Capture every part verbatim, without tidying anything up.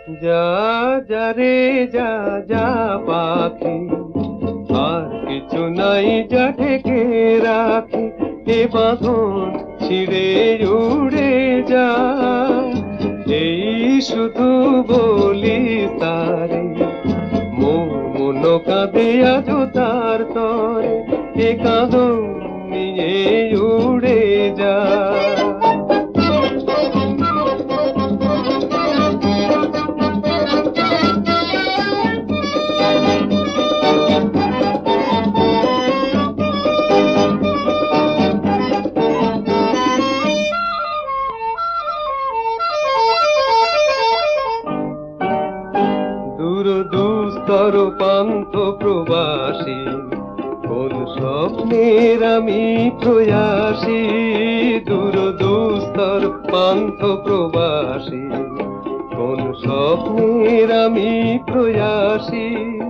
যা যা রে যা যা পাখি, আর কিছু নাই যা ঢেকে রাখি। এ বাঁধন ছিঁড়ে উড়ে যা, এই শুধু বলি তারে। মন কাঁদে আজ তার তরে, এ কাঁদন নিয়ে উড়ে যা। দূর দুস্তর পান্থ প্রবাসী, কোন স্বপ্নের আমি প্রয়াসী। দূর দুস্তর পান্থ প্রবাসী, কোন স্বপ্নের আমি প্রয়াসী।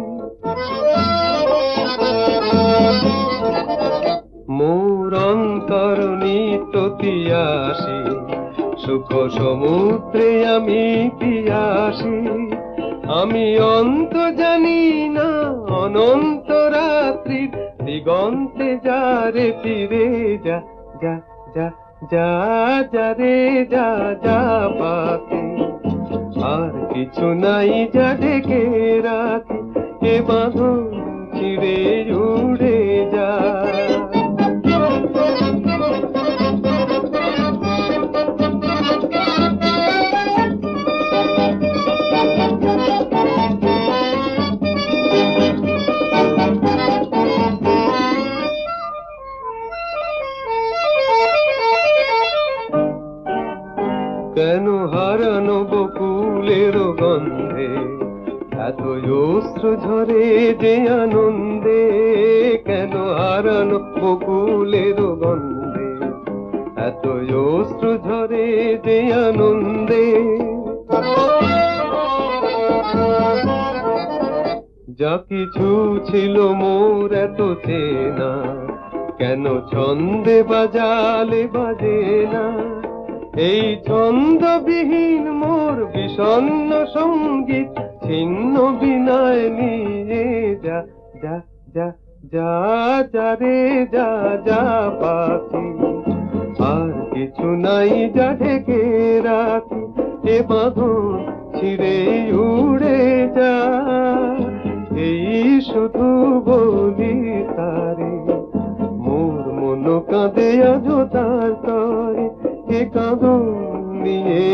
মোর অন্তর নিত্য তিয়াসী, সুখ সমুদ্রে আমি পিয়াসী। আমি অন্ত জানি না অনন্ত রাত্রির দিগন্তে যা রে ফিরে যা। যা যা যা যা রে যা যা পাখি, আর কিছু নাই যা ঢেকে রাখি। এ বাঁধন ছিঁড়ে উড়ে যা। কেন হারানো বকুলের গন্ধে এত অশ্রু ঝরে যে আনন্দে। কেন হারানো বকুলের গন্ধে এত অশ্রু ঝরে যে আনন্দে। যা কিছু ছিল মোর এত চেনা, কেন ছন্দে বাজালে বাজে না। এই ছন্দবিহীন মোর বিষণ্ণ সঙ্গীত ছিন্ন বিনয় নিয়ে যা। যা যা যা যা রে যা যা পাখি, আর কিছু নাই যা ঢেকে রাখি। এ বাঁধন ছিঁড়ে উড়ে যা, এই শুধু বলি তারে। মোর মন কাঁদে আজ তার তরে, এ কাঁদন নিয়ে